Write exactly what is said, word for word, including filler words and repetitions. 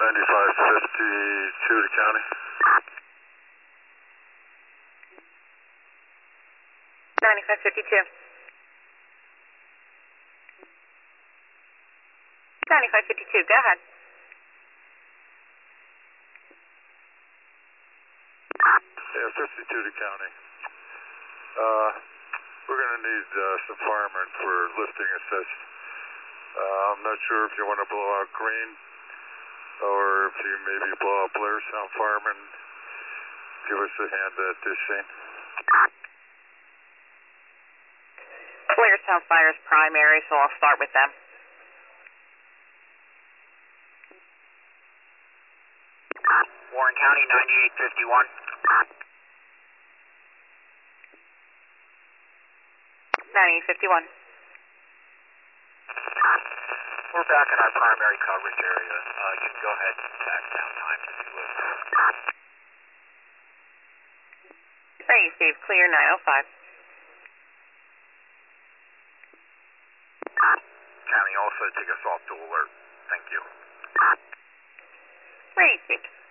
ninety-five fifty-two to county. ninety-five fifty-two. ninety-five fifty-two, go ahead. Yeah, fifty-two to county. Uh, we're going to need uh, some firemen for lifting assist. Uh, I'm not sure if you want to blow out green or if you maybe blow out Blair Sound firemen. Give us a hand at this scene. Blair Sound Fire is primary, so I'll start with them. Warren County, ninety-eight fifty-one. ninety-eight fifty-one. We're back in our primary coverage area. Uh, you can go ahead and tack down times if you would. Ready, Steve. Clear nine oh five. County, also take us off to alert. Thank you. Ready, Steve.